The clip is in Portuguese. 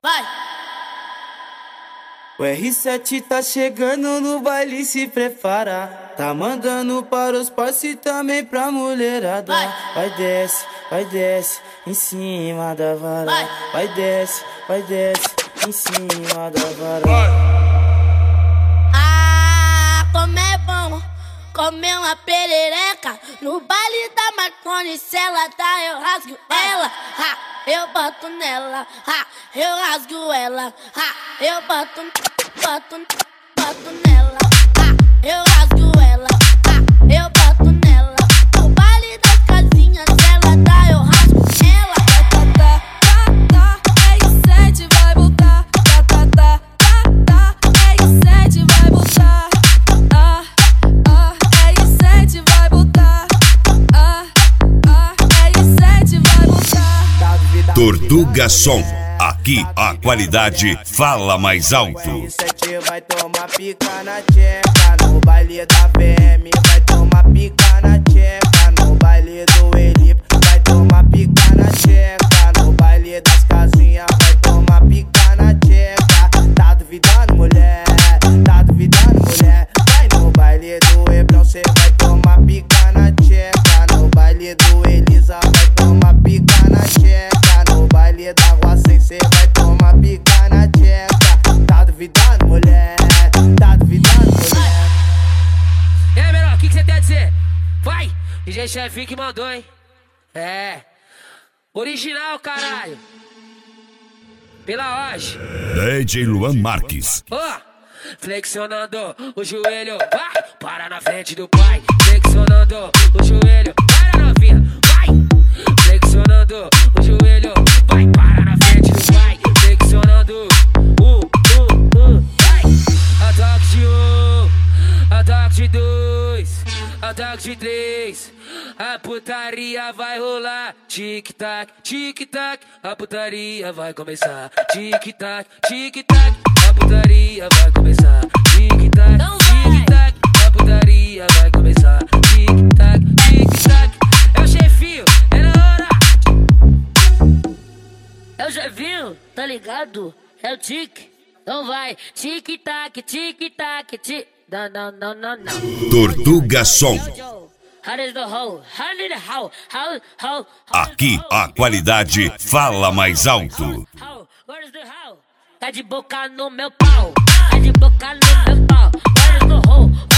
Vai! O R7 tá chegando no baile, se prepara. Tá mandando para os parceiros e também pra mulherada. Vai desce em cima da vara. Vai desce em cima da vara. Ah, como é bom comer uma perereca no baile da Marconi. Se ela dá, eu rasgo ela. Ha, eu boto nela. Ha, eu rasgo ela. Ha, eu boto nela. Ha, eu rasgo ela. Ha, eu boto nela. No baile das casinhas, se ela dá, eu rasgo ela. R7 vai voltar. R7 vai voltar. R7 vai voltar. R7 vai voltar. Tortuga Som, aqui a qualidade fala mais alto. R7 vai tomar pica na tcheca no baile da VM. Vai tomar pica na tcheca no baile do Elipe. Vai tomar pica na tcheca no baile das casinhas. Vai tomar pica na tcheca. Tá duvidando, mulher? Tá duvidando, mulher? Vai no baile do Hebrão, cê vai tomar pica na tcheca. No baile do Elisa vai tomar pica na tcheca. No baile da Rua Sem, cê vai tomar pica na tcheca. Tá duvidando, mulher? Tá duvidando, mulher? E aí, menor, o que cê tem a dizer? Vai! DJ Chefinho que mandou, hein? É. Original, caralho. Pela hoje. DJ Luan Marques. Ó, flexionando o joelho, vai, para na frente do pai. Flexionando o joelho, para novinha, vai. Flexionando o joelho, vai, para na frente do pai. Flexionando, vai. Ataque de 1, ataque de 2, ataque de 3. A putaria vai rolar, tic-tac, tic-tac. A putaria vai começar, tic-tac, tic-tac. A putaria vai começar, tic-tac, tic-tac. A putaria vai começar, tic-tac, tic-tac. É o chefinho, é na hora. É o Chefinho, tá ligado? É o tic. Então vai, tic-tac, tic-tac, tic. Não. Tortuga Som, How does the hoe? How did the hoe? aqui a qualidade fala mais alto. Where's the hoe? Tá de boca no meu pau. Tá de boca no meu pau. Where's the hoe?